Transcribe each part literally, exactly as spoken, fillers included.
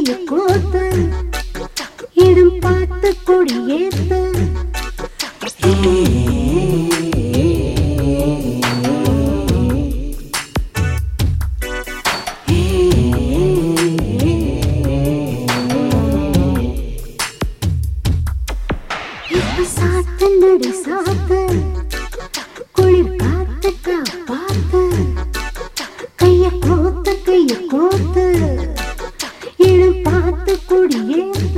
கைய கோத்து இடம் பார்த்து கொடியேத்து இப்ப சாத்து நடி சாத்து குளிர் காத்து காப்பாத்து கைய கோத்து கைய கோத்து இடம் பார்த்து கொடியேத்து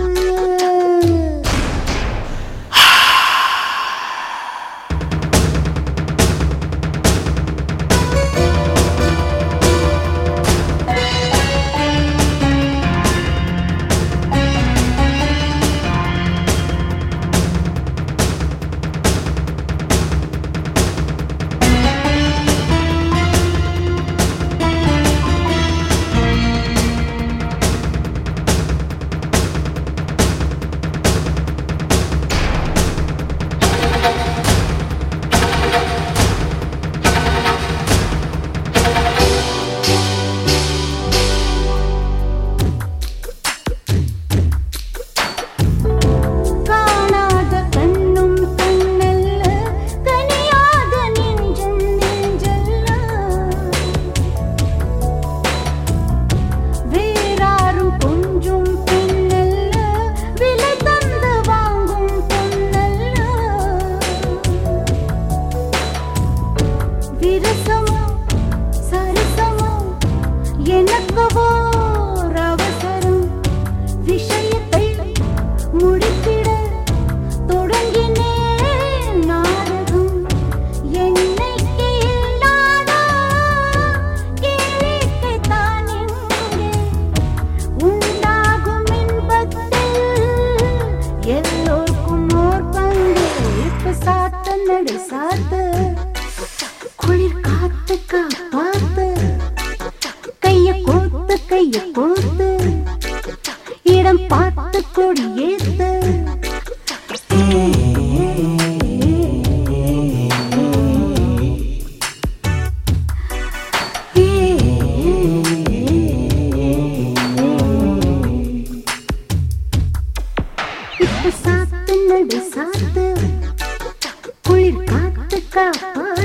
குளிர் காத்து காப்பாத்து கைய கோத்து கைய கோத்து இடம் பார்த்து கொடியேத்து இப்ப சாத்து நடு சாத்து குளிர் காத்து காப்பாத்து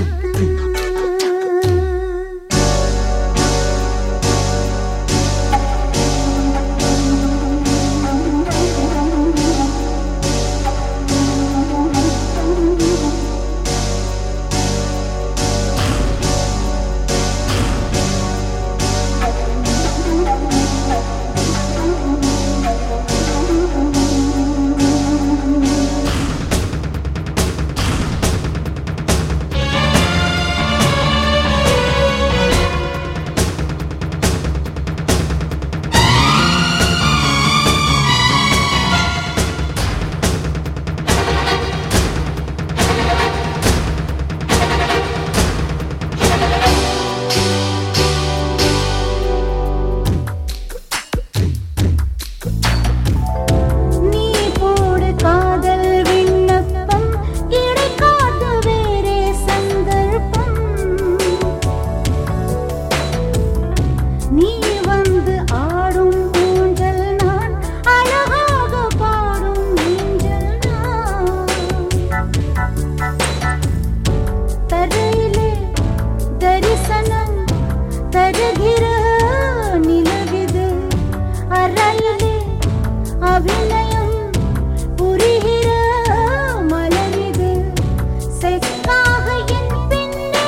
அபிநயம் புரிகிற மலரிது செக்காக என் பின்னே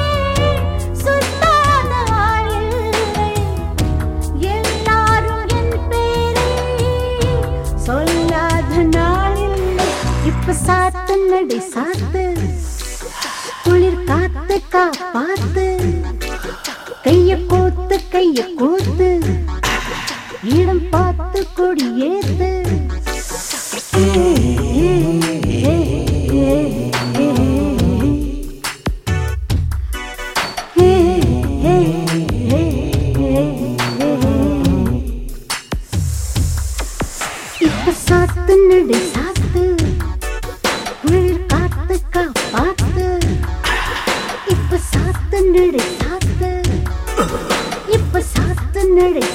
சுத்தாத ஆளில்லை எல்லாரும் என் பேரை சொல்லாத நாளில்லை இப்ப சாத்து நடி சாத்து குளிர் காத்து காப்பாத்து கைய கோத்து கைய கோத்து இடம் பார்த்து கொடியேத்து இப்ப சாத்து நடு சாத்து குளிர் காத்து காப்பாத்து இப்ப சாத்து நடு சாத்து இப்ப சாத்து நடு